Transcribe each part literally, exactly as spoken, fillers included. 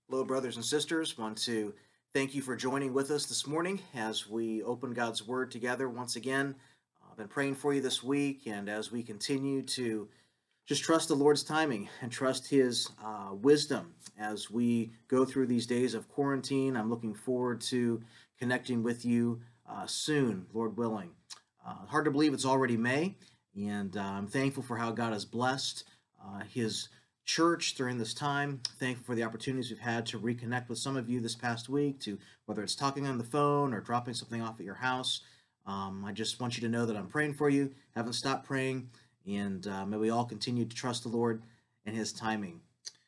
Hello, brothers and sisters. Want to thank you for joining with us this morning as we open God's Word together once again. I've been praying for you this week, and as we continue to just trust the Lord's timing and trust His uh, wisdom as we go through these days of quarantine, I'm looking forward to connecting with you uh, soon, Lord willing. Uh, hard to believe it's already May, and uh, I'm thankful for how God has blessed uh, His church during this time. Thankful for the opportunities we've had to reconnect with some of you this past week, to whether it's talking on the phone or dropping something off at your house. Um, I just want you to know that I'm praying for you, haven't stopped praying, and uh, may we all continue to trust the Lord and His timing.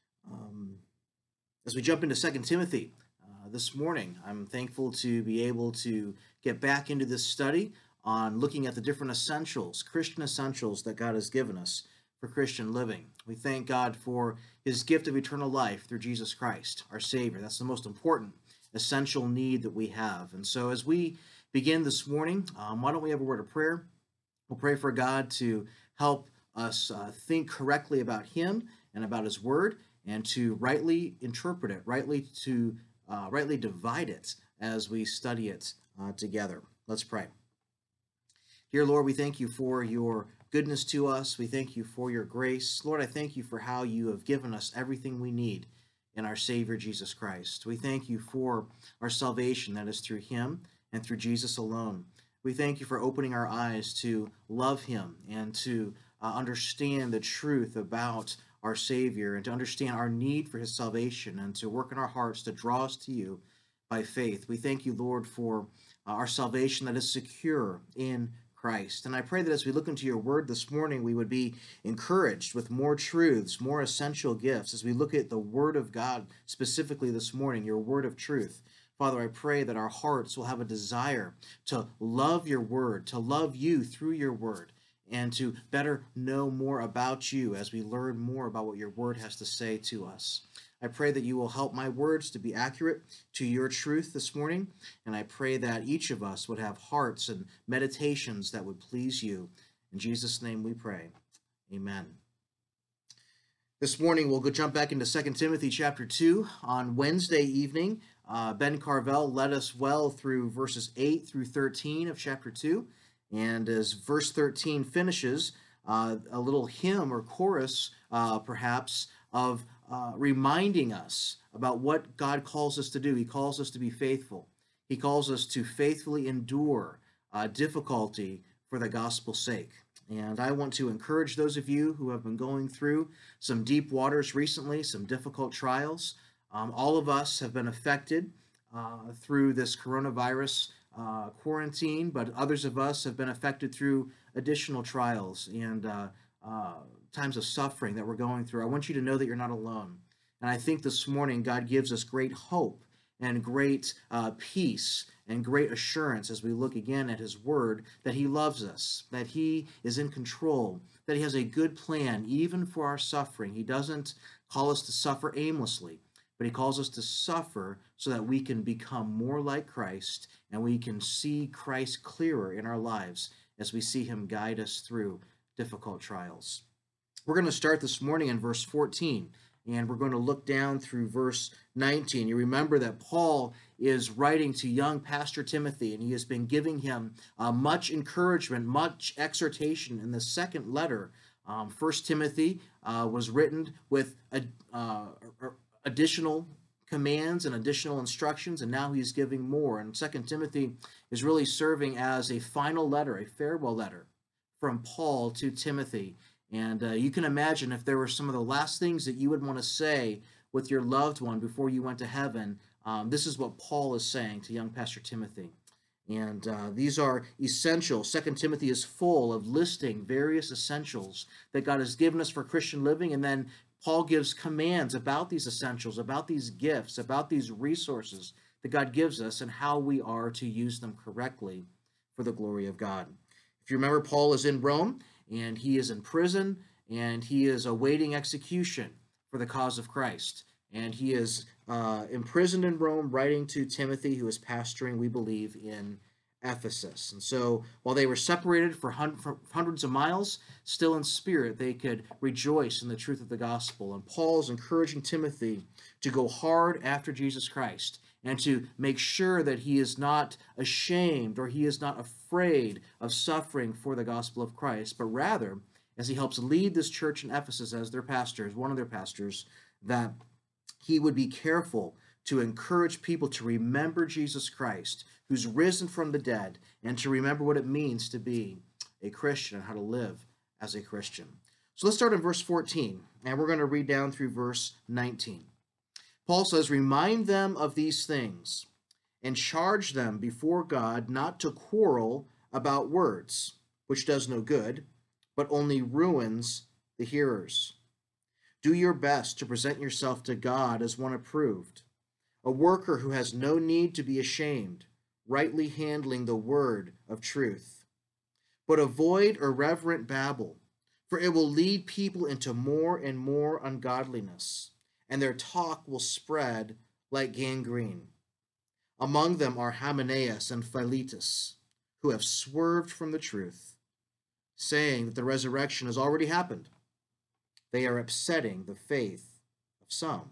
Um, as we jump into Second Timothy uh, this morning, I'm thankful to be able to get back into this study on looking at the different essentials, Christian essentials that God has given us for Christian living. We thank God for His gift of eternal life through Jesus Christ, our Savior. That's the most important essential need that we have. And so as we begin this morning, um, why don't we have a word of prayer? We'll pray for God to help us uh, think correctly about Him and about His Word, and to rightly interpret it, rightly to uh, rightly divide it as we study it uh, together. Let's pray. Dear Lord, we thank you for your goodness to us. We thank you for your grace. Lord, I thank you for how you have given us everything we need in our Savior, Jesus Christ. We thank you for our salvation that is through Him and through Jesus alone. We thank you for opening our eyes to love Him and to uh, understand the truth about our Savior, and to understand our need for His salvation, and to work in our hearts to draw us to you by faith. We thank you, Lord, for uh, our salvation that is secure in Christ. And I pray that as we look into your word this morning, we would be encouraged with more truths, more essential gifts, as we look at the word of God specifically this morning, your word of truth. Father, I pray that our hearts will have a desire to love your word, to love you through your word, and to better know more about you as we learn more about what your word has to say to us. I pray that you will help my words to be accurate to your truth this morning, and I pray that each of us would have hearts and meditations that would please you. In Jesus' name we pray. Amen. This morning we'll go jump back into Second Timothy chapter two. On Wednesday evening, uh, Ben Carvel led us well through verses eight through thirteen of chapter two. And as verse thirteen finishes, uh, a little hymn or chorus, uh, perhaps, of uh, reminding us about what God calls us to do. He calls us to be faithful. He calls us to faithfully endure uh, difficulty for the gospel's sake. And I want to encourage those of you who have been going through some deep waters recently, some difficult trials. Um, all of us have been affected uh, through this coronavirus uh, quarantine, but others of us have been affected through additional trials and uh, uh, times of suffering that we're going through. I want you to know that you're not alone. And I think this morning God gives us great hope and great uh, peace and great assurance as we look again at His word, that He loves us, that He is in control, that He has a good plan even for our suffering. He doesn't call us to suffer aimlessly, but He calls us to suffer so that we can become more like Christ, and we can see Christ clearer in our lives as we see Him guide us through difficult trials. We're going to start this morning in verse fourteen, and we're going to look down through verse nineteen. You remember that Paul is writing to young Pastor Timothy, and he has been giving him uh, much encouragement, much exhortation in the second letter. Um, First Timothy uh, was written with a, uh, additional commands and additional instructions, and now he's giving more. And Second Timothy is really serving as a final letter, a farewell letter from Paul to Timothy. And uh, you can imagine if there were some of the last things that you would want to say with your loved one before you went to heaven, um, this is what Paul is saying to young Pastor Timothy. And uh, these are essential. Second Timothy is full of listing various essentials that God has given us for Christian living. And then Paul gives commands about these essentials, about these gifts, about these resources that God gives us, and how we are to use them correctly for the glory of God. If you remember, Paul is in Rome, and he is in prison, and he is awaiting execution for the cause of Christ. And he is uh, imprisoned in Rome, writing to Timothy, who is pastoring, we believe, in Ephesus. And so while they were separated for hundreds of miles, still in spirit they could rejoice in the truth of the gospel. And Paul is encouraging Timothy to go hard after Jesus Christ and to make sure that he is not ashamed or he is not afraid of suffering for the gospel of Christ, but rather, as he helps lead this church in Ephesus as their pastor, as one of their pastors, that he would be careful to encourage people to remember Jesus Christ, who's risen from the dead, and to remember what it means to be a Christian and how to live as a Christian. So let's start in verse fourteen, and we're going to read down through verse nineteen. Paul says, "Remind them of these things, and charge them before God not to quarrel about words, which does no good, but only ruins the hearers. Do your best to present yourself to God as one approved, a worker who has no need to be ashamed, rightly handling the word of truth. But avoid irreverent babble, for it will lead people into more and more ungodliness, and their talk will spread like gangrene. Among them are Hymenaeus and Philetus, who have swerved from the truth, saying that the resurrection has already happened. They are upsetting the faith of some.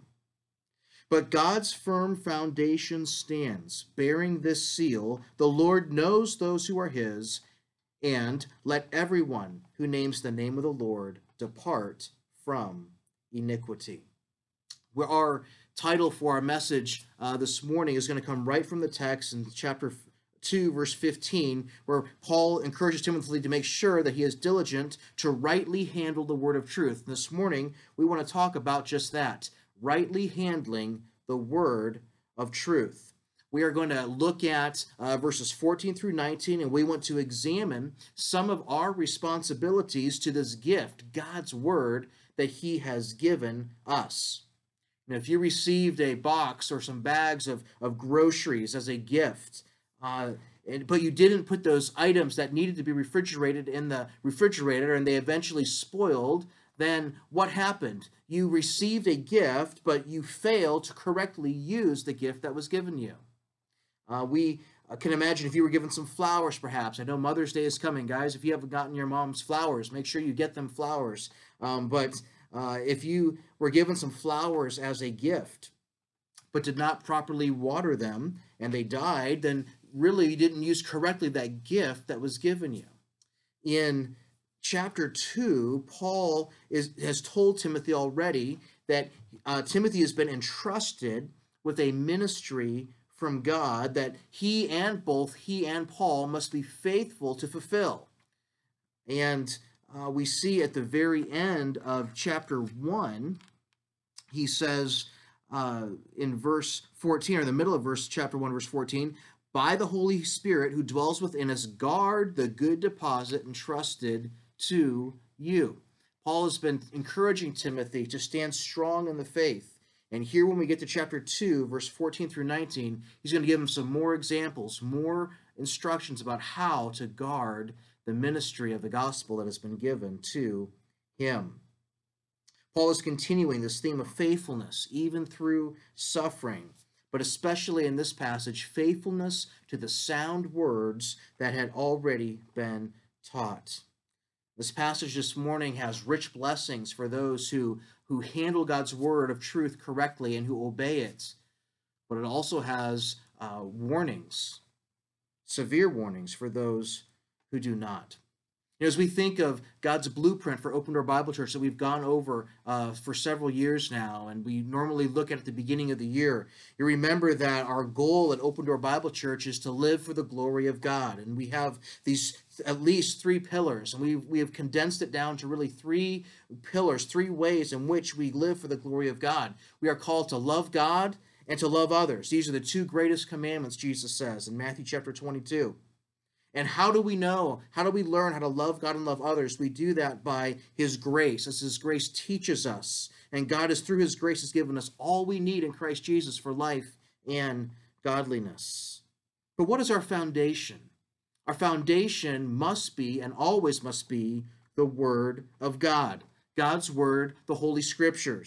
But God's firm foundation stands, bearing this seal: the Lord knows those who are his, and let everyone who names the name of the Lord depart from iniquity." Where our title for our message uh, this morning is going to come right from the text in chapter two, verse fifteen, where Paul encourages Timothy to make sure that he is diligent to rightly handle the word of truth. And this morning, we want to talk about just that, rightly handling the word of truth. We are going to look at uh, verses fourteen through nineteen, and we want to examine some of our responsibilities to this gift, God's word, that he has given us. Now, if you received a box or some bags of, of groceries as a gift, uh, and, but you didn't put those items that needed to be refrigerated in the refrigerator and they eventually spoiled, then what happened? You received a gift, but you failed to correctly use the gift that was given you. Uh, we uh, can imagine if you were given some flowers, perhaps. I know Mother's Day is coming, guys. If you haven't gotten your mom's flowers, make sure you get them flowers. Um, but uh, if you were given some flowers as a gift, but did not properly water them, and they died, then really you didn't use correctly that gift that was given you. In chapter two, Paul is, has told Timothy already that uh, Timothy has been entrusted with a ministry from God that he and both he and Paul must be faithful to fulfill. And uh, we see at the very end of chapter one, he says uh, in verse fourteen, or in the middle of verse chapter one, verse fourteen, "By the Holy Spirit who dwells within us, guard the good deposit entrusted to you." Paul has been encouraging Timothy to stand strong in the faith. And here when we get to chapter two, verse fourteen through nineteen, he's going to give him some more examples, more instructions about how to guard the ministry of the gospel that has been given to him. Paul is continuing this theme of faithfulness, even through suffering, but especially in this passage, faithfulness to the sound words that had already been taught. This passage this morning has rich blessings for those who, who handle God's word of truth correctly and who obey it. But it also has uh, warnings, severe warnings for those who do not. You know, as we think of God's blueprint for Open Door Bible Church that we've gone over uh, for several years now, and we normally look at at the beginning of the year, you remember that our goal at Open Door Bible Church is to live for the glory of God. And we have these at least three pillars, and we we have condensed it down to really three pillars, three ways in which we live for the glory of God. We are called to love God and to love others. These are the two greatest commandments, Jesus says in Matthew chapter twenty-two. And how do we know? How do we learn how to love God and love others? We do that by his grace, as his grace teaches us. And God is, through his grace, has given us all we need in Christ Jesus for life and godliness. But what is our foundation? Our foundation must be, and always must be, the Word of God. God's Word, the Holy Scriptures.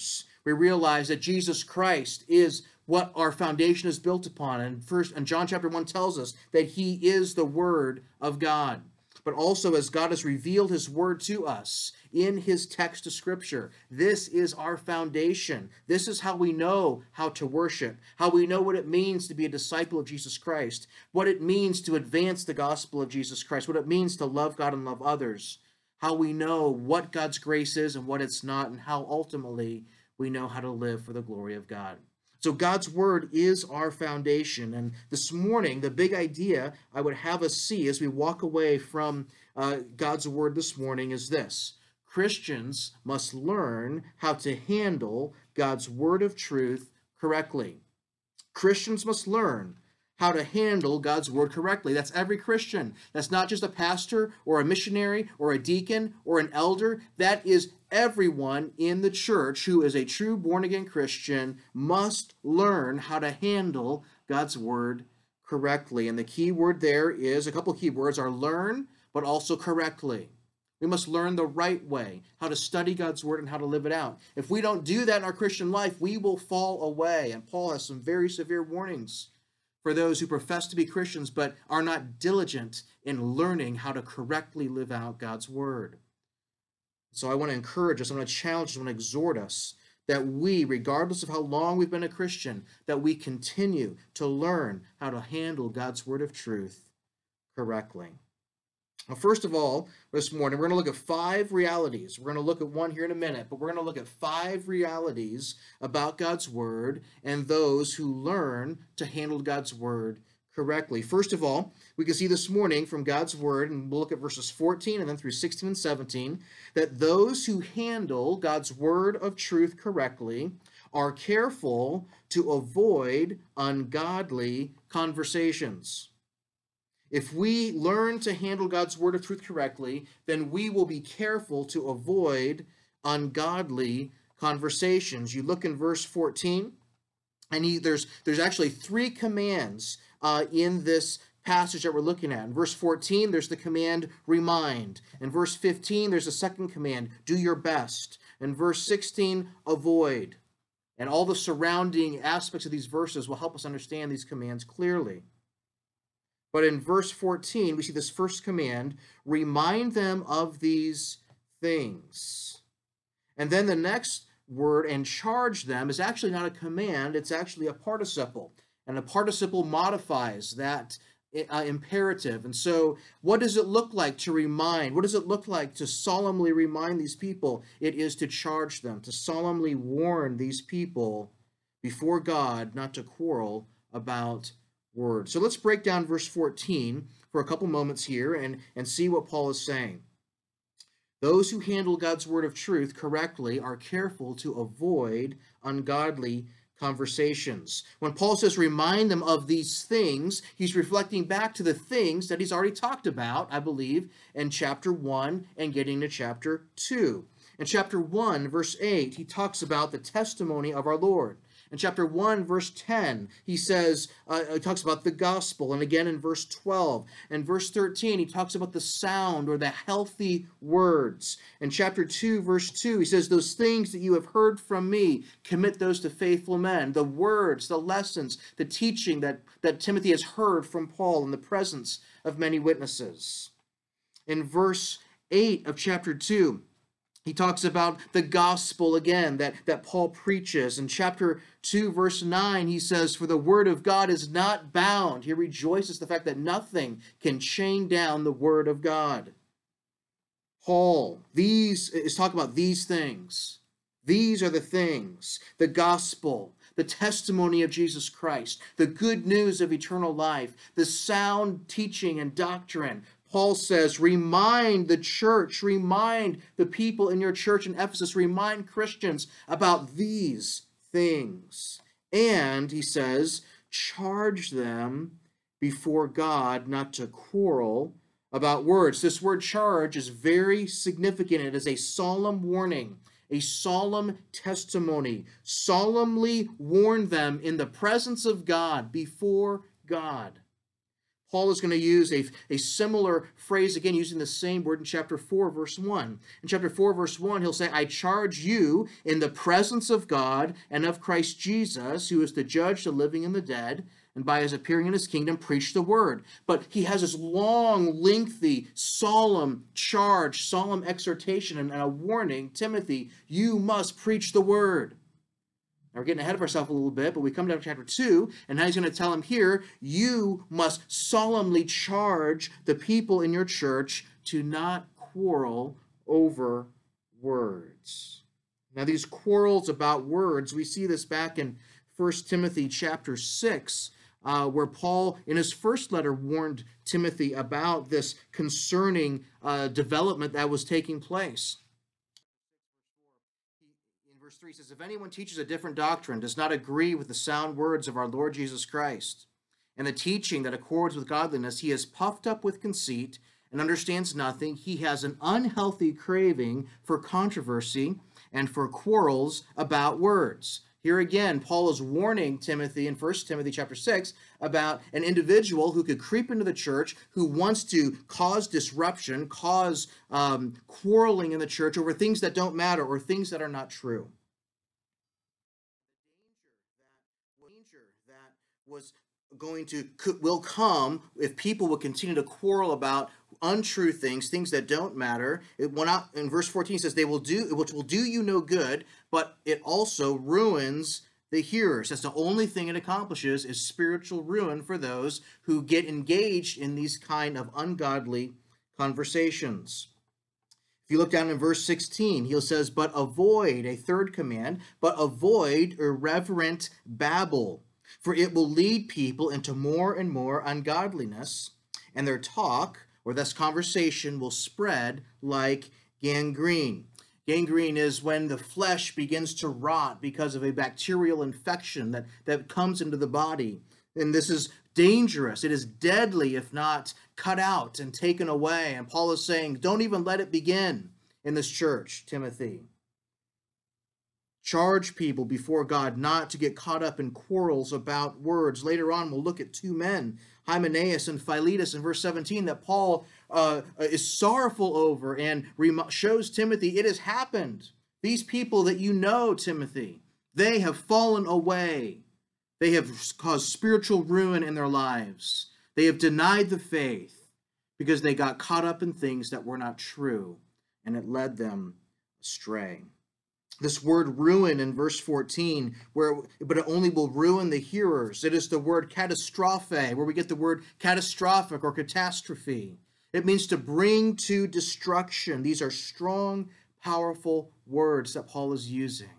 We realize that Jesus Christ is what our foundation is built upon. And first, and John chapter one tells us that he is the Word of God. But also, as God has revealed his word to us in his text of Scripture, this is our foundation. This is how we know how to worship, how we know what it means to be a disciple of Jesus Christ, what it means to advance the gospel of Jesus Christ, what it means to love God and love others, how we know what God's grace is and what it's not, and how ultimately we know how to live for the glory of God. So God's word is our foundation. And this morning, the big idea I would have us see as we walk away from uh, God's word this morning is this. Christians must learn how to handle God's word of truth correctly. Christians must learn how to handle God's word correctly. That's every Christian. That's not just a pastor or a missionary or a deacon or an elder. That is everyone in the church who is a true born-again Christian must learn how to handle God's word correctly. And the key word there is, a couple of key words are learn, but also correctly. We must learn the right way, how to study God's word and how to live it out. If we don't do that in our Christian life, we will fall away. And Paul has some very severe warnings for those who profess to be Christians but are not diligent in learning how to correctly live out God's word. So I want to encourage us, I want to challenge us, I want to exhort us that we, regardless of how long we've been a Christian, that we continue to learn how to handle God's word of truth correctly. Well, first of all, this morning, we're going to look at five realities. We're going to look at one here in a minute, but we're going to look at five realities about God's word and those who learn to handle God's word correctly. First of all, we can see this morning from God's word, and we'll look at verses fourteen and then through sixteen and seventeen, that those who handle God's word of truth correctly are careful to avoid ungodly conversations. If we learn to handle God's word of truth correctly, then we will be careful to avoid ungodly conversations. You look in verse fourteen, and he, there's, there's actually three commands uh, in this passage that we're looking at. In verse fourteen, there's the command, remind. In verse fifteen, there's a second command, do your best. In verse sixteen, avoid. And all the surrounding aspects of these verses will help us understand these commands clearly. But in verse fourteen, we see this first command, remind them of these things. And then the next word, and charge them, is actually not a command, it's actually a participle. And a participle modifies that uh, imperative. And so what does it look like to remind? What does it look like to solemnly remind these people? It is to charge them, to solemnly warn these people before God not to quarrel about word. So let's break down verse fourteen for a couple moments here and, and see what Paul is saying. Those who handle God's word of truth correctly are careful to avoid ungodly conversations. When Paul says remind them of these things, he's reflecting back to the things that he's already talked about, I believe, in chapter one and getting to chapter two. In chapter one, verse eight, he talks about the testimony of our Lord. In chapter one, verse ten, he says, uh, he talks about the gospel. And again in verse twelve. And verse thirteen, he talks about the sound or the healthy words. In chapter two, verse two, he says, those things that you have heard from me, commit those to faithful men. The words, the lessons, the teaching that, that Timothy has heard from Paul in the presence of many witnesses. In verse eight of chapter two, he talks about the gospel again that, that Paul preaches. In chapter two, verse nine, he says, for the word of God is not bound. He rejoices the fact that nothing can chain down the word of God. Paul, these is talking about these things. These are the things, the gospel, the testimony of Jesus Christ, the good news of eternal life, the sound teaching and doctrine. Paul says, remind the church, remind the people in your church in Ephesus, remind Christians about these things. And, he says, charge them before God not to quarrel about words. This word charge is very significant. It is a solemn warning, a solemn testimony. Solemnly warn them in the presence of God, before God. Paul is going to use a, a similar phrase again, using the same word in chapter four, verse one. In chapter four, verse one, he'll say, I charge you in the presence of God and of Christ Jesus, who is to judge the living and the dead, and by his appearing in his kingdom, preach the word. But he has this long, lengthy, solemn charge, solemn exhortation, and a warning. Timothy, you must preach the word. Now we're getting ahead of ourselves a little bit, but we come down to chapter two, and now he's going to tell him here, you must solemnly charge the people in your church to not quarrel over words. Now these quarrels about words, we see this back in First Timothy chapter six, uh, where Paul, in his first letter, warned Timothy about this concerning uh, development that was taking place. Verse three says, if anyone teaches a different doctrine, does not agree with the sound words of our Lord Jesus Christ, and the teaching that accords with godliness, he is puffed up with conceit and understands nothing. He has an unhealthy craving for controversy and for quarrels about words. Here again, Paul is warning Timothy in First Timothy chapter six about an individual who could creep into the church, who wants to cause disruption, cause um, quarreling in the church over things that don't matter or things that are not true. Danger that was going to will come if people will continue to quarrel about untrue things, things that don't matter. It went out in verse fourteen, says they will do which will do you no good, but it also ruins the hearers. That's the only thing it accomplishes, is spiritual ruin for those who get engaged in these kind of ungodly conversations. If you look down in verse sixteen, he says, but avoid, a third command, but avoid irreverent babble, for it will lead people into more and more ungodliness, and their talk, or this conversation, will spread like gangrene. Gangrene is when the flesh begins to rot because of a bacterial infection that, that comes into the body. And this is dangerous. It is deadly if not cut out and taken away. And Paul is saying, don't even let it begin in this church, Timothy. Charge people before God not to get caught up in quarrels about words. Later on, we'll look at two men, Hymenaeus and Philetus, in verse seventeen, that Paul uh, is sorrowful over and shows Timothy, it has happened. These people that you know, Timothy, they have fallen away. They have caused spiritual ruin in their lives. They have denied the faith because they got caught up in things that were not true, and it led them astray. This word ruin in verse fourteen, where but it only will ruin the hearers. It is the word catastrophe, where we get the word catastrophic or catastrophe. It means to bring to destruction. These are strong, powerful words that Paul is using.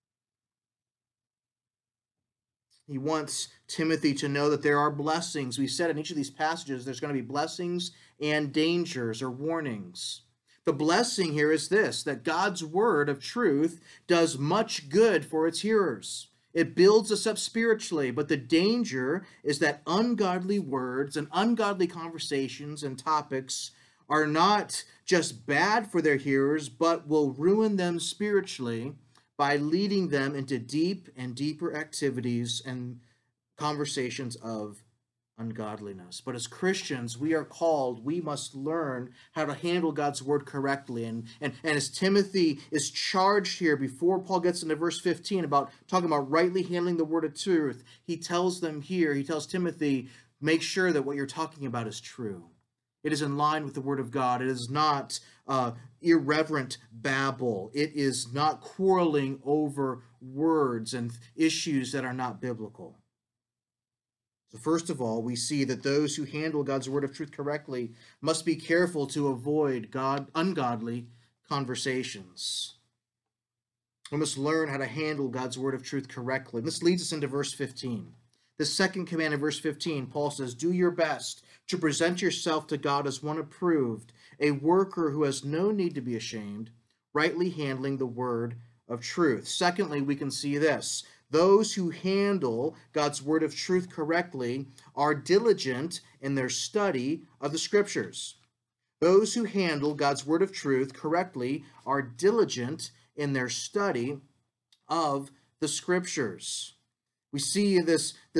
He wants Timothy to know that there are blessings. We said in each of these passages there's going to be blessings and dangers or warnings. The blessing here is this, that God's word of truth does much good for its hearers. It builds us up spiritually, but the danger is that ungodly words and ungodly conversations and topics are not just bad for their hearers, but will ruin them spiritually by leading them into deep and deeper activities and conversations of ungodliness. But as Christians, we are called, we must learn how to handle God's word correctly. And, and, and as Timothy is charged here, before Paul gets into verse fifteen about talking about rightly handling the word of truth, he tells them here, he tells Timothy, make sure that what you're talking about is true. It is in line with the word of God. It is not uh, irreverent babble. It is not quarreling over words and issues that are not biblical. So first of all, we see that those who handle God's word of truth correctly must be careful to avoid God ungodly conversations. We must learn how to handle God's word of truth correctly. This leads us into verse fifteen. The second command in verse fifteen, Paul says, do your best to present yourself to God as one approved, a worker who has no need to be ashamed, rightly handling the word of truth. Secondly, we can see this. Those who handle God's word of truth correctly are diligent in their study of the scriptures. Those who handle God's word of truth correctly are diligent in their study of the scriptures. We see this, this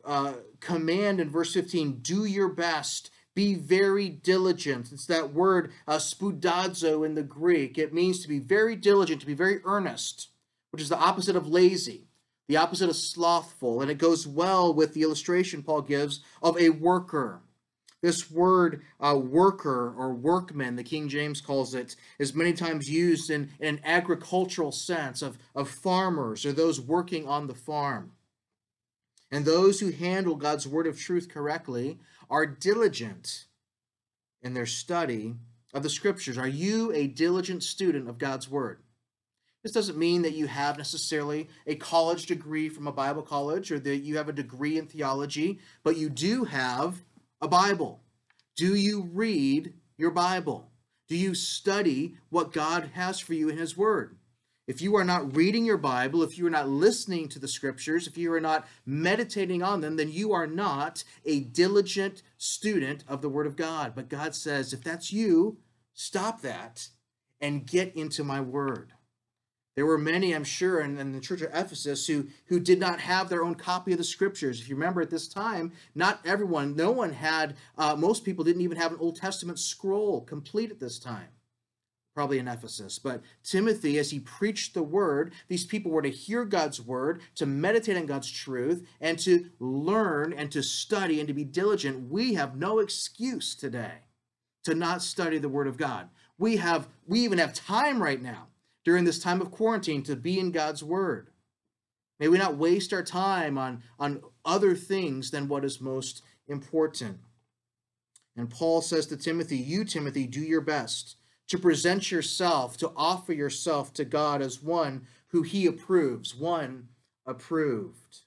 uh, command in verse fifteen, do your best, be very diligent. It's that word uh, spoudazo in the Greek. It means to be very diligent, to be very earnest, which is the opposite of lazy, the opposite of slothful, and it goes well with the illustration Paul gives of a worker. This word uh, worker or workman, the King James calls it, is many times used in, in an agricultural sense of, of farmers or those working on the farm. And those who handle God's word of truth correctly are diligent in their study of the scriptures. Are you a diligent student of God's word? This doesn't mean that you have necessarily a college degree from a Bible college or that you have a degree in theology, but you do have a Bible. Do you read your Bible? Do you study what God has for you in his word? If you are not reading your Bible, if you are not listening to the scriptures, if you are not meditating on them, then you are not a diligent student of the word of God. But God says, if that's you, stop that and get into my word. There were many, I'm sure, in, in the church of Ephesus who, who did not have their own copy of the scriptures. If you remember at this time, not everyone, no one had, uh, most people didn't even have an Old Testament scroll complete at this time, probably in Ephesus. But Timothy, as he preached the word, these people were to hear God's word, to meditate on God's truth, and to learn and to study and to be diligent. We have no excuse today to not study the word of God. We have, we even have time right now, during this time of quarantine, to be in God's word. May we not waste our time on, on other things than what is most important. And Paul says to Timothy, you, Timothy, do your best to present yourself, to offer yourself to God as one who he approves, one approved.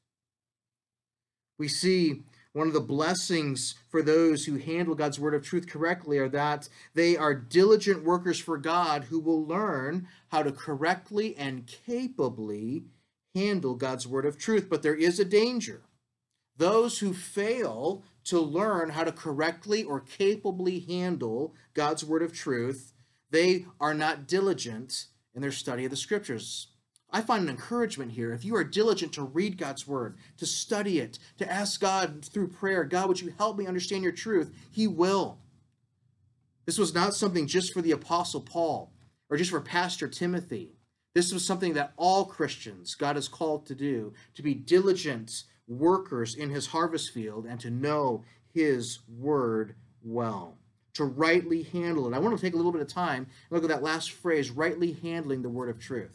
We see one of the blessings for those who handle God's word of truth correctly are that they are diligent workers for God who will learn how to correctly and capably handle God's word of truth. But there is a danger. Those who fail to learn how to correctly or capably handle God's word of truth, they are not diligent in their study of the scriptures. I find an encouragement here. If you are diligent to read God's word, to study it, to ask God through prayer, God, would you help me understand your truth? He will. This was not something just for the Apostle Paul or just for Pastor Timothy. This was something that all Christians God has called to do, to be diligent workers in his harvest field and to know his word well, to rightly handle it. I want to take a little bit of time and look at that last phrase, rightly handling the word of truth,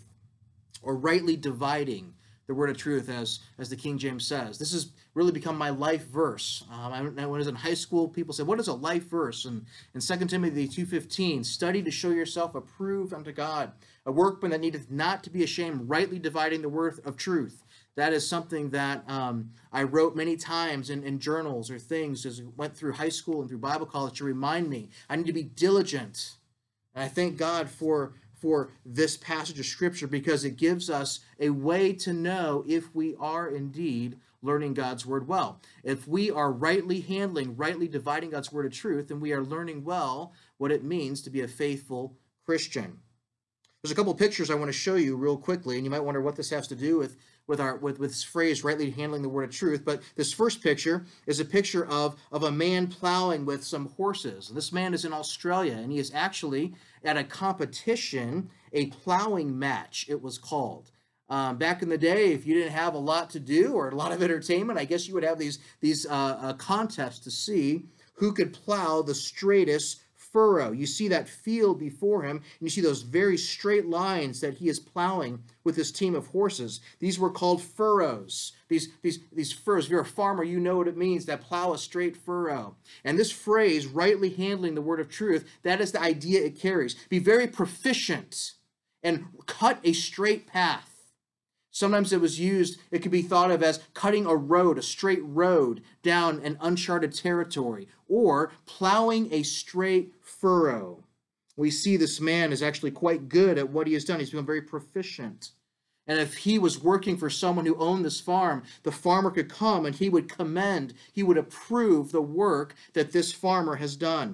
or rightly dividing the word of truth, as, as the King James says. This has really become my life verse. Um, I, when I was in high school, people said, what is a life verse? And in Second Timothy two fifteen, study to show yourself approved unto God, a workman that needeth not to be ashamed, rightly dividing the word of truth. That is something that um, I wrote many times in, in journals or things as I went through high school and through Bible college to remind me I need to be diligent. And I thank God for for this passage of Scripture because it gives us a way to know if we are indeed learning God's word well. If we are rightly handling, rightly dividing God's word of truth, then we are learning well what it means to be a faithful Christian. There's a couple pictures I want to show you real quickly, and you might wonder what this has to do with with our with, with this phrase, rightly handling the word of truth. But this first picture is a picture of, of a man plowing with some horses. This man is in Australia, and he is actually at a competition, a plowing match, it was called. Um, back in the day, if you didn't have a lot to do or a lot of entertainment, I guess you would have these, these uh, uh, contests to see who could plow the straightest furrow. You see that field before him, and you see those very straight lines that he is plowing with his team of horses. These were called furrows. These, these, these furrows, if you're a farmer, you know what it means to plow a straight furrow. And this phrase, rightly handling the word of truth, that is the idea it carries. Be very proficient and cut a straight path. Sometimes it was used, it could be thought of as cutting a road, a straight road down an uncharted territory, or plowing a straight furrow. We see this man is actually quite good at what he has done. He's become very proficient. And if he was working for someone who owned this farm, the farmer could come and he would commend, he would approve the work that this farmer has done.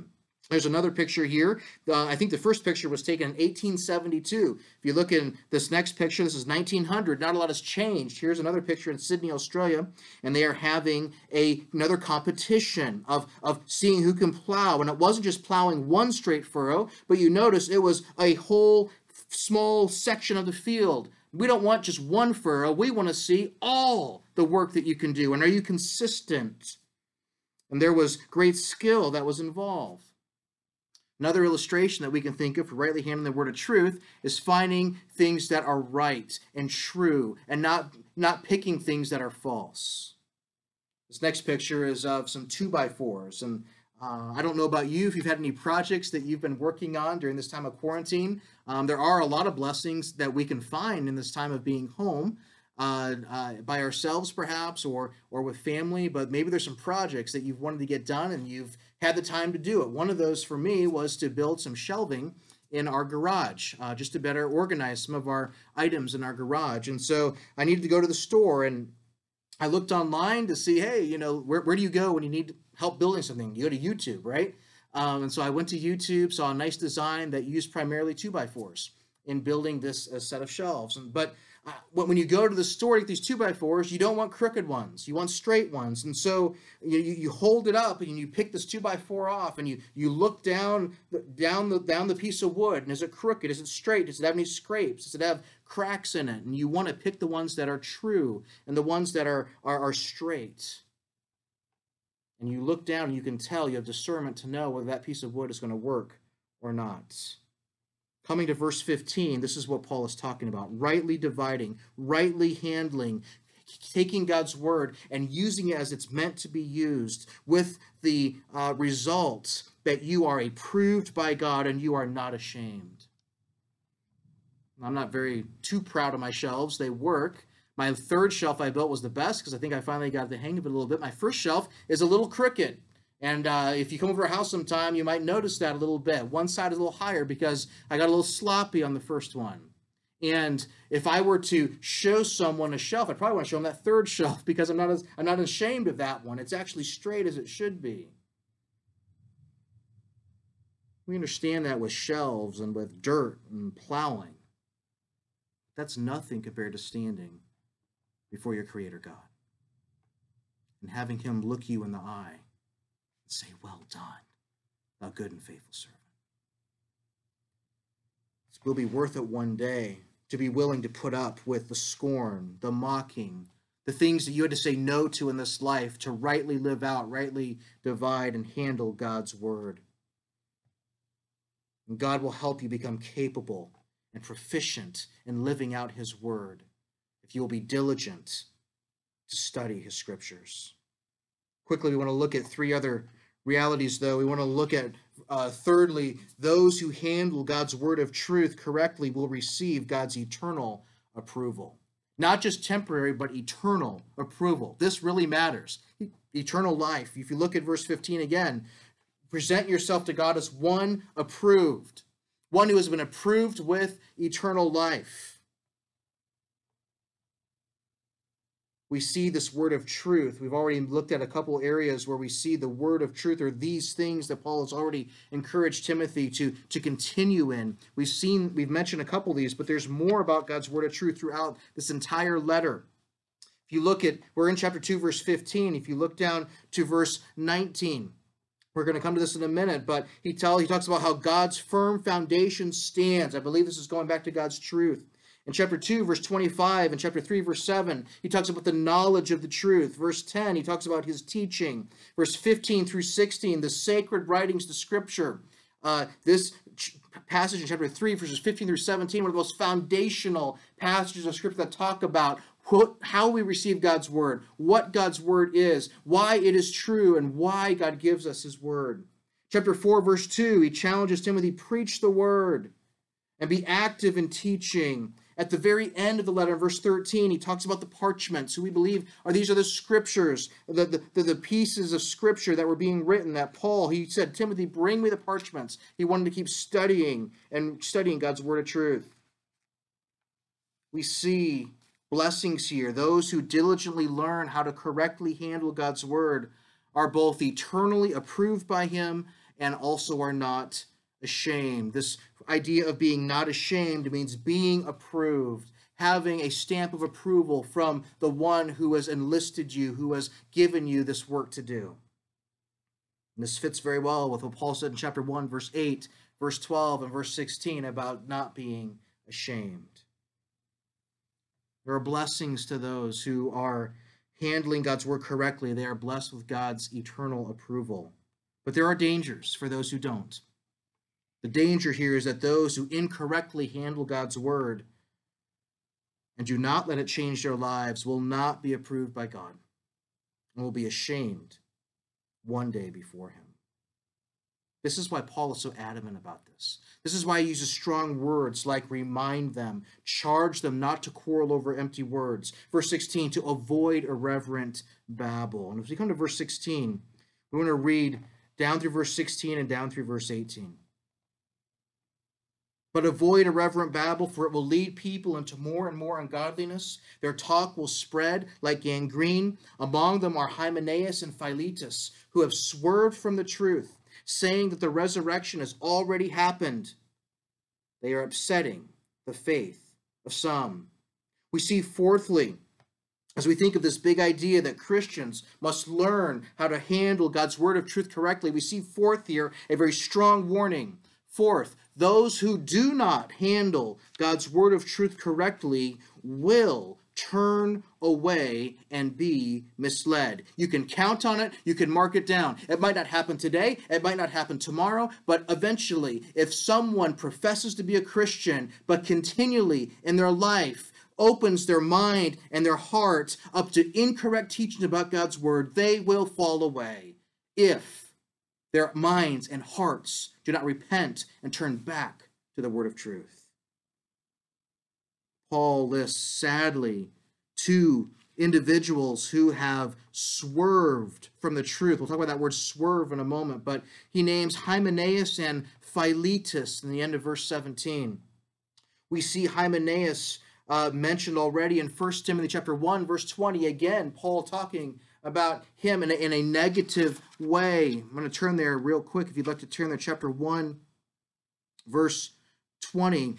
There's another picture here. Uh, I think the first picture was taken in eighteen seventy-two. If you look in this next picture, this is nineteen hundred. Not a lot has changed. Here's another picture in Sydney, Australia, and they are having a, another competition of, of seeing who can plow. And it wasn't just plowing one straight furrow, but you notice it was a whole small section of the field. We don't want just one furrow. We want to see all the work that you can do. And are you consistent? And there was great skill that was involved. Another illustration that we can think of for rightly handling the word of truth is finding things that are right and true and not, not picking things that are false. This next picture is of some two by fours. And uh, I don't know about you, if you've had any projects that you've been working on during this time of quarantine. Um, there are a lot of blessings that we can find in this time of being home. Uh, uh, by ourselves perhaps, or or with family, but maybe there's some projects that you've wanted to get done and you've had the time to do it. One of those for me was to build some shelving in our garage, uh, just to better organize some of our items in our garage. And so I needed to go to the store, and I looked online to see, hey, you know, where, where do you go when you need help building something? You go to YouTube, right? Um, and so I went to YouTube, saw a nice design that used primarily two by fours in building this uh, set of shelves. And but Uh, when you go to the store to get these two by fours, you don't want crooked ones. You want straight ones. And so you, you hold it up and you pick this two by four off, and you, you look down, down, the, down the piece of wood. And is it crooked? Is it straight? Does it have any scrapes? Does it have cracks in it? And you want to pick the ones that are true and the ones that are, are, are straight. And you look down and you can tell, you have discernment to know whether that piece of wood is going to work or not. Coming to verse fifteen, this is what Paul is talking about. Rightly dividing, rightly handling, taking God's word and using it as it's meant to be used, with the uh, result that you are approved by God and you are not ashamed. I'm not very too proud of my shelves. They work. My third shelf I built was the best because I think I finally got the hang of it a little bit. My first shelf is a little crooked. And uh, if you come over our house sometime, you might notice that a little bit. One side is a little higher because I got a little sloppy on the first one. And if I were to show someone a shelf, I'd probably want to show them that third shelf because I'm not as, I'm not ashamed of that one. It's actually straight as it should be. We understand that with shelves and with dirt and plowing. That's nothing compared to standing before your Creator God and having Him look you in the eye. Say, well done, thou good and faithful servant. It will be worth it one day to be willing to put up with the scorn, the mocking, the things that you had to say no to in this life, to rightly live out, rightly divide, and handle God's word. And God will help you become capable and proficient in living out His word if you will be diligent to study His scriptures. Quickly, we want to look at three other realities, though. We want to look at, uh, thirdly, those who handle God's word of truth correctly will receive God's eternal approval. Not just temporary, but eternal approval. This really matters. Eternal life. If you look at verse fifteen again, present yourself to God as one approved, one who has been approved with eternal life. We see this word of truth. We've already looked at a couple areas where we see the word of truth, or these things that Paul has already encouraged Timothy to, to continue in. We've seen, we've mentioned a couple of these, but there's more about God's word of truth throughout this entire letter. If you look at, we're in chapter two, verse fifteen. If you look down to verse nineteen, we're going to come to this in a minute, but he tell he talks about how God's firm foundation stands. I believe this is going back to God's truth. In chapter two, verse twenty-five, and chapter three, verse seven, he talks about the knowledge of the truth. Verse ten, he talks about his teaching. Verse fifteen through sixteen, the sacred writings, the scripture. Uh, this ch- passage in chapter three, verses fifteen through seventeen, one of the most foundational passages of scripture that talk about what, how we receive God's word, what God's word is, why it is true, and why God gives us his word. Chapter four, verse two, he challenges Timothy, preach the word and be active in teaching. At the very end of the letter, in verse thirteen, he talks about the parchments, who we believe are these are the scriptures, the, the, the, the pieces of scripture that were being written, that Paul, he said, Timothy, bring me the parchments. He wanted to keep studying and studying God's word of truth. We see blessings here. Those who diligently learn how to correctly handle God's word are both eternally approved by him and also are not ashamed. This idea of being not ashamed means being approved, having a stamp of approval from the one who has enlisted you, who has given you this work to do. And this fits very well with what Paul said in chapter one, verse eight, verse twelve, and verse sixteen about not being ashamed. There are blessings to those who are handling God's word correctly. They are blessed with God's eternal approval. But there are dangers for those who don't. The danger here is that those who incorrectly handle God's word and do not let it change their lives will not be approved by God and will be ashamed one day before him. This is why Paul is so adamant about this. This is why he uses strong words like remind them, charge them not to quarrel over empty words. Verse sixteen, to avoid irreverent babble. And as we come to verse sixteen, we want to read down through verse sixteen and down through verse eighteen. But avoid irreverent babble, for it will lead people into more and more ungodliness. Their talk will spread like gangrene. Among them are Hymenaeus and Philetus, who have swerved from the truth, saying that the resurrection has already happened. They are upsetting the faith of some. We see fourthly, as we think of this big idea that Christians must learn how to handle God's word of truth correctly, we see fourth here a very strong warning. Fourth, those who do not handle God's word of truth correctly will turn away and be misled. You can count on it. You can mark it down. It might not happen today. It might not happen tomorrow. But eventually, if someone professes to be a Christian, but continually in their life opens their mind and their heart up to incorrect teaching about God's word, they will fall away if their minds and hearts do not repent and turn back to the word of truth. Paul lists, sadly, two individuals who have swerved from the truth. We'll talk about that word swerve in a moment, but he names Hymenaeus and Philetus in the end of verse seventeen. We see Hymenaeus uh, mentioned already in First Timothy chapter one, verse twenty. Again, Paul talking about him in a, in a negative way. I'm going to turn there real quick. If you'd like to turn there, chapter one, verse twenty.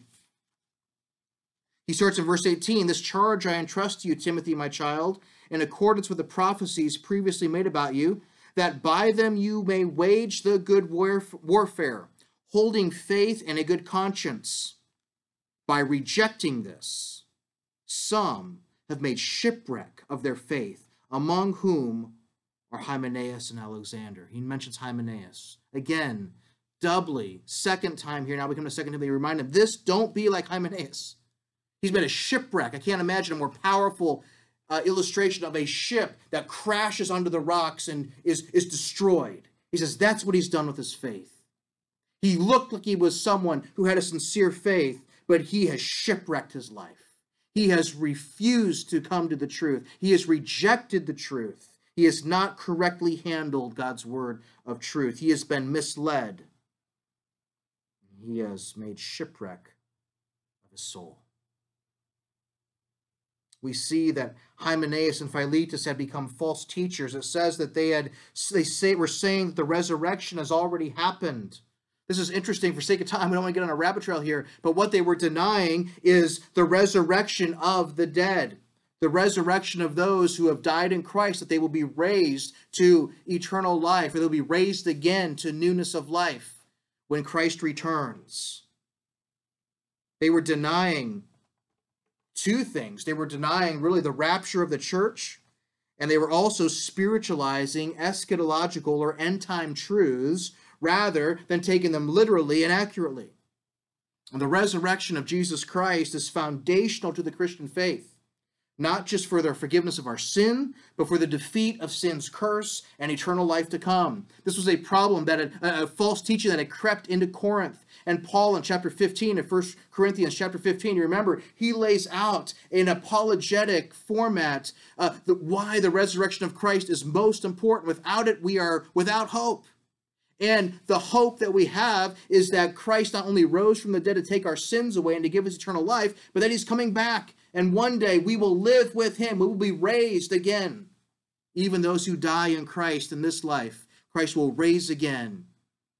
He starts in verse eighteen. This charge I entrust to you, Timothy, my child, in accordance with the prophecies previously made about you, that by them you may wage the good warf- warfare, holding faith and a good conscience. By rejecting this, some have made shipwreck of their faith, among whom are Hymenaeus and Alexander. He mentions Hymenaeus. Again, doubly, second time here, now we come to Second Timothy, remind him, this, don't be like Hymenaeus. He's made a shipwreck. I can't imagine a more powerful uh, illustration of a ship that crashes onto the rocks and is, is destroyed. He says that's what he's done with his faith. He looked like he was someone who had a sincere faith, but he has shipwrecked his life. He has refused to come to the truth. He has rejected the truth. He has not correctly handled God's word of truth. He has been misled. He has made shipwreck of his soul. We see that Hymenaeus and Philetus had become false teachers. It says that they had they say were saying that the resurrection has already happened. This is interesting. For sake of time, we don't want to get on a rabbit trail here, but what they were denying is the resurrection of the dead, the resurrection of those who have died in Christ, that they will be raised to eternal life, or they'll be raised again to newness of life when Christ returns. They were denying two things. They were denying really the rapture of the church, and they were also spiritualizing eschatological or end-time truths rather than taking them literally and accurately. And the resurrection of Jesus Christ is foundational to the Christian faith, not just for the forgiveness of our sin, but for the defeat of sin's curse and eternal life to come. This was a problem that had, a false teaching that had crept into Corinth. And Paul in chapter fifteen, in First Corinthians chapter fifteen, you remember, he lays out in apologetic format uh, the, why the resurrection of Christ is most important. Without it, we are without hope. And the hope that we have is that Christ not only rose from the dead to take our sins away and to give us eternal life, but that he's coming back. And one day we will live with him. We will be raised again. Even those who die in Christ in this life, Christ will raise again.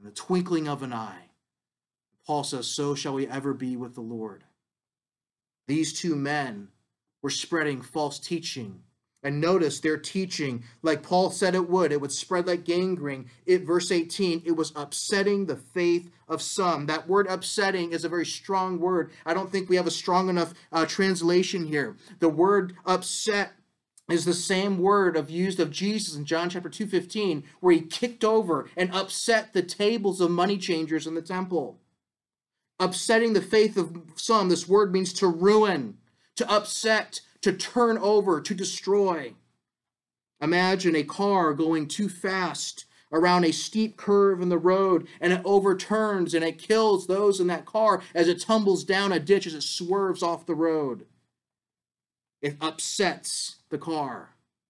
in the twinkling of an eye. Paul says, so shall we ever be with the Lord. These two men were spreading false teaching. And notice their teaching, like Paul said it would, it would spread like gangrene. It, verse eighteen, it was upsetting the faith of some. That word upsetting is a very strong word. I don't think we have a strong enough uh, translation here. The word upset is the same word of used of Jesus in John chapter two fifteen, where he kicked over and upset the tables of money changers in the temple. Upsetting the faith of some, this word means to ruin, to upset, to turn over, to destroy. Imagine a car going too fast around a steep curve in the road, and it overturns and it kills those in that car as it tumbles down a ditch, as it swerves off the road. It upsets the car.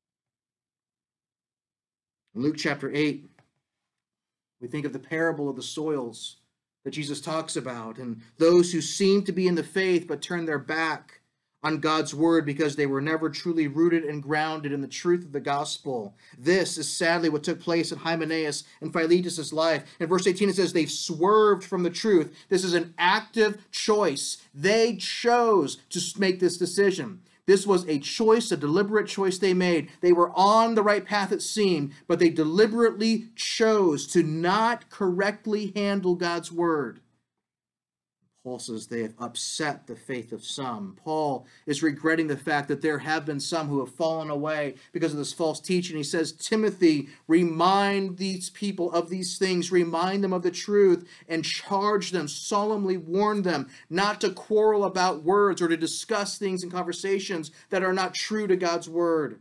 In Luke chapter eight, we think of the parable of the soils that Jesus talks about, and those who seem to be in the faith but turn their back on God's word because they were never truly rooted and grounded in the truth of the gospel. This is sadly what took place in Hymenaeus and Philetus' life. In verse eighteen it says they've swerved from the truth. This is an active choice. They chose to make this decision. This was a choice, a deliberate choice they made. They were on the right path, it seemed, but they deliberately chose to not correctly handle God's word. Paul says they have upset the faith of some. Paul is regretting the fact that there have been some who have fallen away because of this false teaching. He says, Timothy, remind these people of these things, remind them of the truth, and charge them, solemnly warn them not to quarrel about words or to discuss things in conversations that are not true to God's word.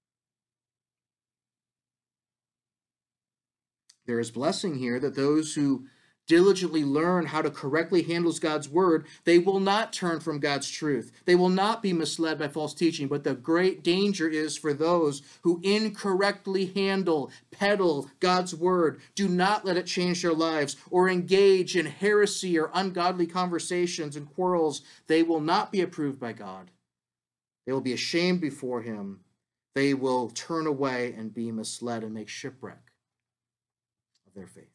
There is blessing here that those who diligently learn how to correctly handle God's word, they will not turn from God's truth. They will not be misled by false teaching. But the great danger is for those who incorrectly handle, peddle God's word, do not let it change their lives, or engage in heresy or ungodly conversations and quarrels. They will not be approved by God. They will be ashamed before him. They will turn away and be misled and make shipwreck of their faith.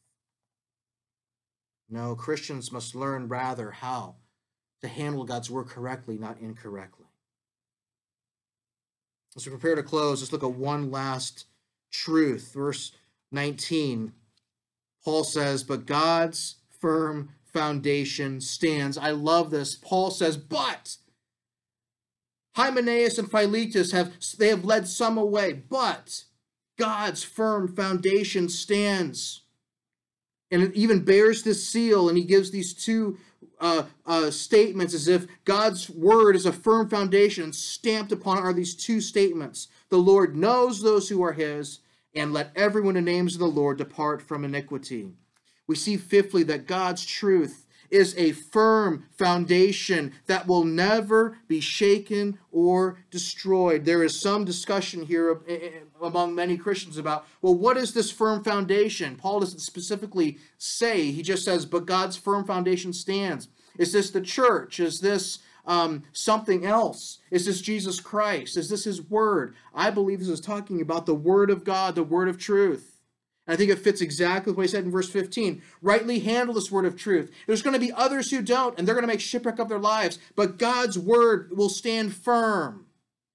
No, Christians must learn rather how to handle God's word correctly, not incorrectly. As we prepare to close, let's look at one last truth. Verse nineteen, Paul says, but God's firm foundation stands. I love this. Paul says, but Hymenaeus and Philetus have, they have led some away, but God's firm foundation stands. And it even bears this seal, and he gives these two uh, uh, statements as if God's word is a firm foundation. Stamped upon are these two statements. The Lord knows those who are his, and let everyone who names the Lord depart from iniquity. We see fifthly that God's truth is a firm foundation that will never be shaken or destroyed. There is some discussion here among many Christians about, well, what is this firm foundation? Paul doesn't specifically say. He just says, but God's firm foundation stands. Is this the church? Is this um, something else? Is this Jesus Christ? Is this his word? I believe this is talking about the word of God, the word of truth. I think it fits exactly what he said in verse fifteen. Rightly handle this word of truth. There's going to be others who don't, and they're going to make shipwreck of their lives. But God's word will stand firm.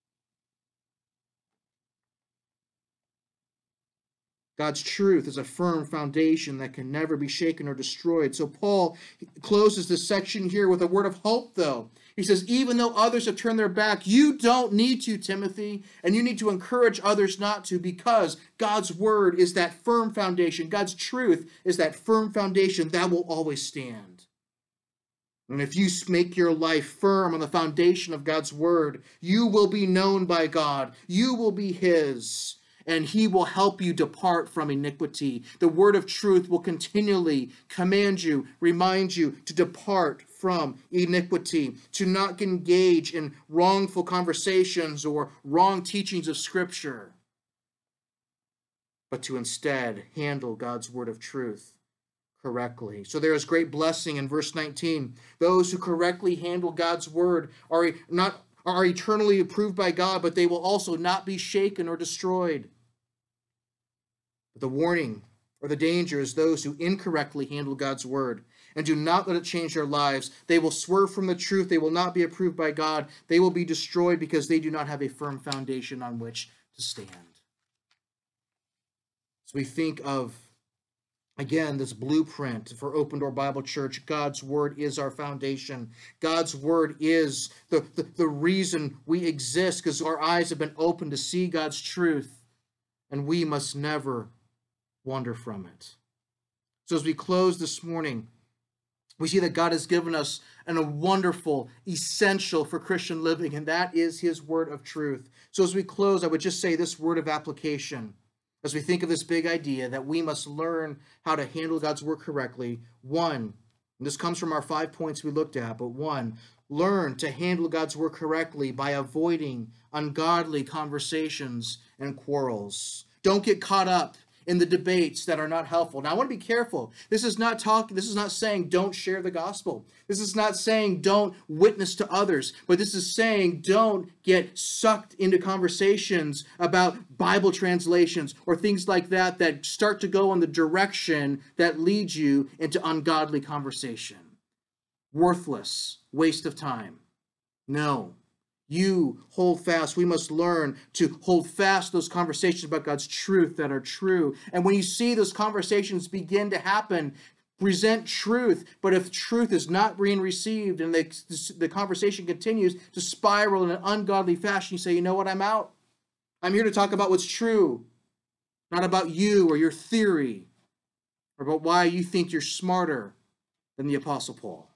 God's truth is a firm foundation that can never be shaken or destroyed. So Paul closes this section here with a word of hope, though. He says, even though others have turned their back, you don't need to, Timothy, and you need to encourage others not to, because God's word is that firm foundation. God's truth is that firm foundation that will always stand. And if you make your life firm on the foundation of God's word, you will be known by God. You will be his. And he will help you depart from iniquity. The word of truth will continually command you, remind you to depart from iniquity, to not engage in wrongful conversations or wrong teachings of Scripture, but to instead handle God's word of truth correctly. So there is great blessing in verse nineteen. Those who correctly handle God's word are not are eternally approved by God, but they will also not be shaken or destroyed. But the warning or the danger is those who incorrectly handle God's word and do not let it change their lives. They will swerve from the truth. They will not be approved by God. They will be destroyed because they do not have a firm foundation on which to stand. So we think of, again, this blueprint for Open Door Bible Church. God's word is our foundation. God's word is the, the, the reason we exist, because our eyes have been opened to see God's truth, and we must never wander from it. So as we close this morning, we see that God has given us an, a wonderful essential for Christian living, and that is his word of truth. So as we close, I would just say this word of application. As we think of this big idea that we must learn how to handle God's word correctly, one, and this comes from our five points we looked at, but one, learn to handle God's word correctly by avoiding ungodly conversations and quarrels. Don't get caught up in the debates that are not helpful. Now, I want to be careful. This is not talking, this is not saying don't share the gospel. This is not saying don't witness to others, but this is saying don't get sucked into conversations about Bible translations or things like that that start to go in the direction that leads you into ungodly conversation. Worthless, waste of time. No. You hold fast. We must learn to hold fast those conversations about God's truth that are true. And when you see those conversations begin to happen, present truth. But if truth is not being received and the, the conversation continues to spiral in an ungodly fashion, you say, you know what, I'm out. I'm here to talk about what's true, not about you or your theory or about why you think you're smarter than the Apostle Paul.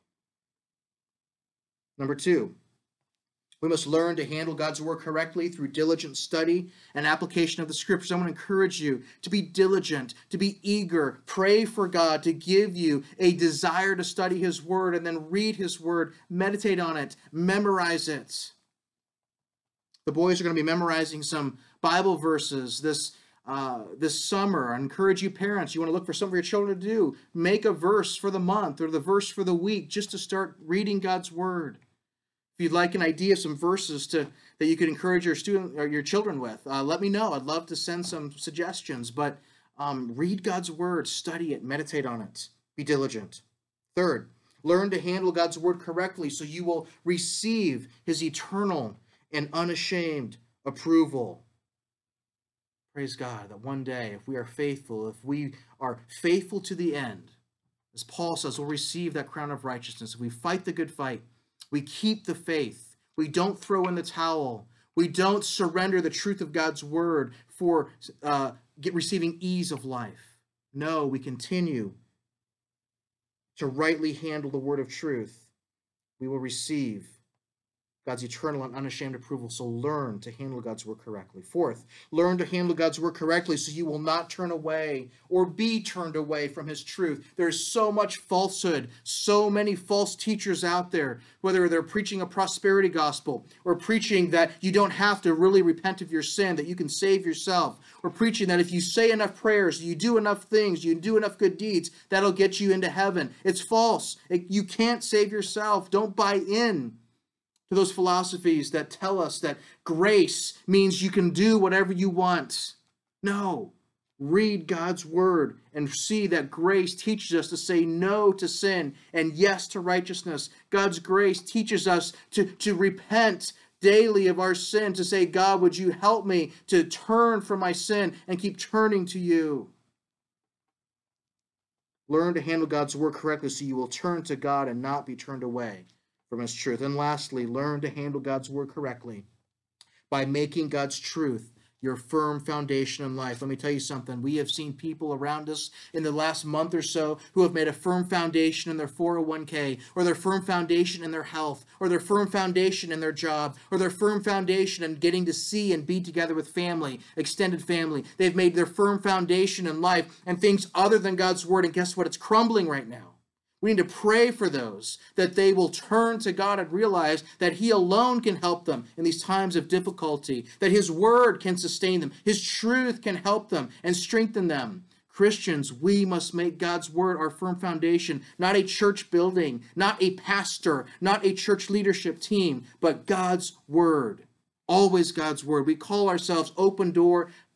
Number two, we must learn to handle God's word correctly through diligent study and application of the scriptures. I want to encourage you to be diligent, to be eager, pray for God to give you a desire to study his word and then read his word, meditate on it, memorize it. The boys are going to be memorizing some Bible verses this uh, this summer. I encourage you parents, you want to look for something for your children to do. Make a verse for the month or the verse for the week just to start reading God's word. If you'd like an idea of some verses to that you could encourage your student or your children with, uh, let me know. I'd love to send some suggestions. But um, read God's word, study it, meditate on it, be diligent. Third, learn to handle God's word correctly so you will receive his eternal and unashamed approval. Praise God that one day, if we are faithful, if we are faithful to the end, as Paul says, we'll receive that crown of righteousness. If we fight the good fight, we keep the faith. We don't throw in the towel. We don't surrender the truth of God's word for uh, get, receiving ease of life. No, we continue to rightly handle the word of truth. We will receive God's eternal and unashamed approval. So learn to handle God's word correctly. Fourth, learn to handle God's word correctly so you will not turn away or be turned away from his truth. There's so much falsehood, so many false teachers out there, whether they're preaching a prosperity gospel or preaching that you don't have to really repent of your sin, that you can save yourself, or preaching that if you say enough prayers, you do enough things, you do enough good deeds, that'll get you into heaven. It's false. It, you can't save yourself. Don't buy in to those philosophies that tell us that grace means you can do whatever you want. No. Read God's word and see that grace teaches us to say no to sin and yes to righteousness. God's grace teaches us to, to repent daily of our sin, to say, God, would you help me to turn from my sin and keep turning to you. Learn to handle God's word correctly so you will turn to God and not be turned away from his truth. And lastly, learn to handle God's word correctly by making God's truth your firm foundation in life. Let me tell you something. We have seen people around us in the last month or so who have made a firm foundation in their four oh one k, or their firm foundation in their health, or their firm foundation in their job, or their firm foundation in getting to see and be together with family, extended family. They've made their firm foundation in life and things other than God's word. And guess what? It's crumbling right now. We need to pray for those, that they will turn to God and realize that he alone can help them in these times of difficulty, that his word can sustain them, his truth can help them and strengthen them. Christians, we must make God's word our firm foundation, not a church building, not a pastor, not a church leadership team, but God's word. Always God's word. We call ourselves Open Door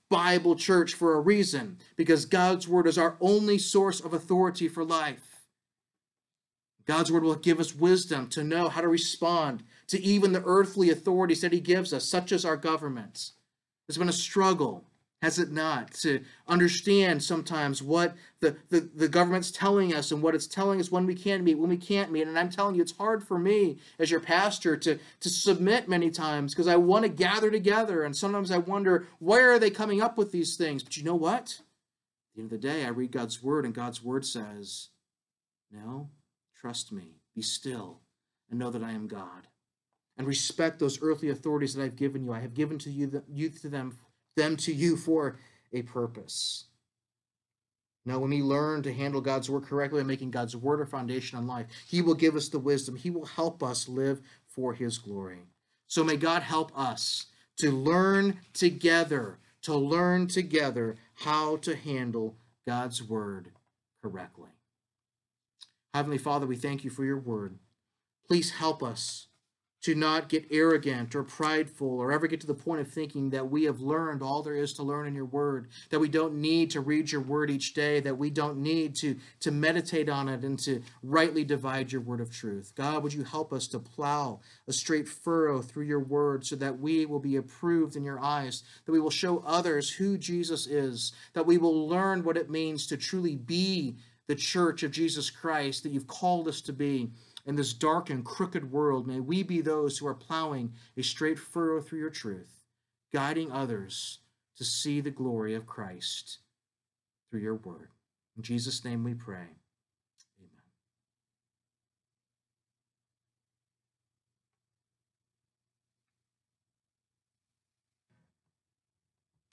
Bible Church for a reason, because God's Word is our only source of authority for life. God's Word will give us wisdom to know how to respond to even the earthly authorities that He gives us, such as our government. It's been a struggle, has it not, to understand sometimes what the, the, the government's telling us and what it's telling us when we can meet, when we can't meet. And I'm telling you, it's hard for me as your pastor to, to submit many times because I want to gather together. And sometimes I wonder, where are they coming up with these things? But you know what? At the end of the day, I read God's Word, and God's Word says, no, trust me, be still, and know that I am God. And respect those earthly authorities that I've given you. I have given to you, the, you to them, them to you for a purpose. Now, when we learn to handle God's Word correctly and making God's Word our foundation in life, He will give us the wisdom. He will help us live for His glory. So may God help us to learn together, to learn together how to handle God's Word correctly. Heavenly Father, we thank you for your Word. Please help us to not get arrogant or prideful or ever get to the point of thinking that we have learned all there is to learn in your Word, that we don't need to read your Word each day, that we don't need to, to meditate on it and to rightly divide your Word of truth. God, would you help us to plow a straight furrow through your Word so that we will be approved in your eyes, that we will show others who Jesus is, that we will learn what it means to truly be the church of Jesus Christ that you've called us to be. In this dark and crooked world, may we be those who are plowing a straight furrow through your truth, guiding others to see the glory of Christ through your word. In Jesus' name we pray.